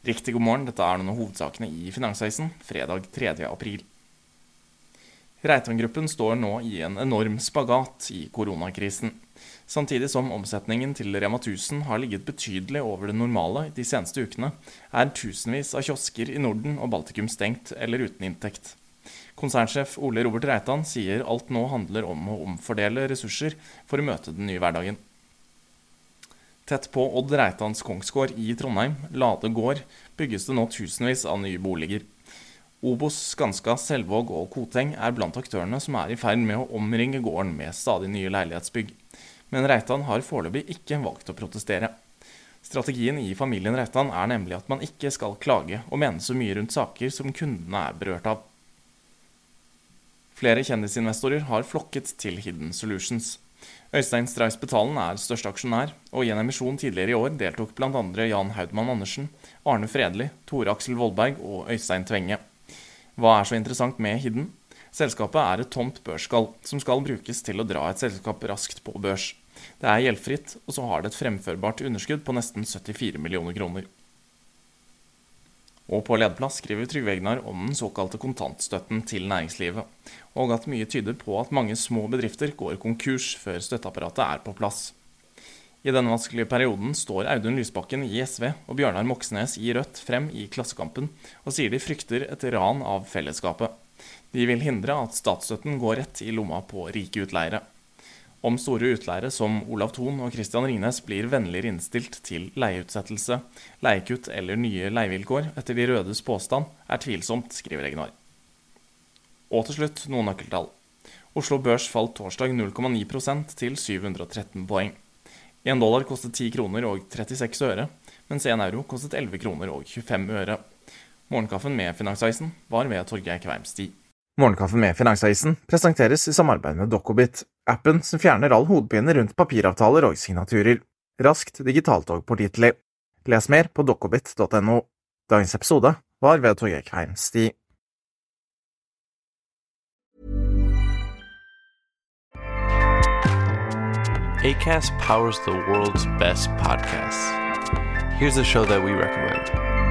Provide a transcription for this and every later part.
Riktig god morgen, dette noen av hovedsakene i Finansavisen, fredag 3. april. Reitan-gruppen står nå i en enorm spagat i koronakrisen. Samtidig som omsetningen til Rema 1000 har ligget betydelig over det normale de seneste ukene, tusenvis av kiosker i Norden og Baltikum stengt eller uten inntekt. Konsernsjef Ole Robert Reitan sier alt nå handler om å omfordele ressurser for å møte den nye hverdagen. Tett på Odd Reitans Kongsgård i Trondheim, Lade gård, bygges det nå tusenvis av nye boliger. Obos, Skanska, Selvåg og Koteng blant aktørene som i ferd med å omringe gården med stadig nye leilighetsbygg. Men Reitan har foreløpig ikke valgt å protestere. Strategien i familien Reitan nemlig at man ikke skal klage og mene så mye rundt saker som kundene berørt av. Flere kjendisinvestorer har flokket til Hidden Solutions. Øystein Stray-Spetalen største aksjonær, og i en emisjon tidligere i år deltok blant andre Jan Haudmann Andersen, Arne Fredli, Tore Aksel Voldberg og Øystein Tvenge. Hva så interessant med Hidden? Selskapet et tomt børsskall, som skal brukes til å dra et selskap raskt på børs. Det gjeldfritt, og så har det et fremførbart underskudd på nesten 74 millioner kroner. Og på lederplass skriver Trygve Egnar om den såkalte kontantstøtten til næringslivet, og at mye tyder på at mange små bedrifter går konkurs før støtteapparatet på plass. I denne vanskelige perioden står Audun Lysbakken i SV og Bjørnar Moxnes i Rødt frem i Klassekampen og sier de frykter et ran av fellesskapet. De vil hindre at statsstøtten går rett i lomma på rike utleiere. Om store utleiere som Olav Thon og Christian Ringnes blir vennligere innstilt til leieutsettelse, leiekutt eller nye leievilkår etter de rødes påstand tvilsomt, skriver Egnar. Og til slutt noen nøkkeltall. Oslo Børs falt torsdag 0,9% til 713 poeng. $1 kostet 10 kroner og 36 øre, mens €1 kostet 11 kroner og 25 øre. Morgenkaffen med Finansavisen var ved Torgeir Kveimstig. Morgenkaffen med Finansavisen presenteres i samarbeid med Dokobit, appen som fjerner all hodepine rundt papiravtaler og signaturer. Raskt digitalt og pålitelig. Les mer på dokobit.no. Dagens episode var ved Torgeir Kveimstig. Acast powers the world's best podcasts. Here's a show that we recommend.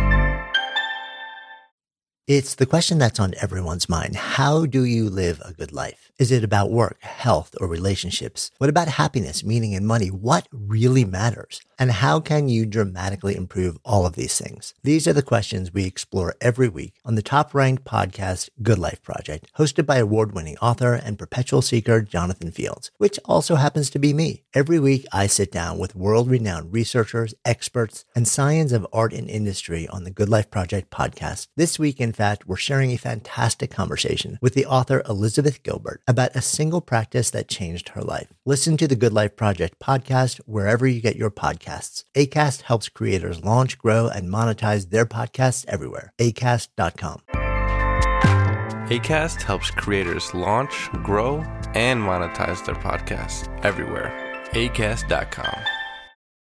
It's the question that's on everyone's mind. How do you live a good life? Is it about work, health, or relationships? What about happiness, meaning, and money? What really matters? And how can you dramatically improve all of these things? These are the questions we explore every week on the top-ranked podcast Good Life Project, hosted by award-winning author and perpetual seeker Jonathan Fields, which also happens to be me. Every week, I sit down with world-renowned researchers, experts, and science of art and industry on the Good Life Project podcast. This week, in fact, we're sharing a fantastic conversation with the author Elizabeth Gilbert about a single practice that changed her life. Listen to the Good Life Project podcast wherever you get your podcasts. Acast helps creators launch, grow, and monetize their podcasts everywhere. Acast.com. Acast helps creators launch, grow, and monetize their podcasts everywhere. Acast.com.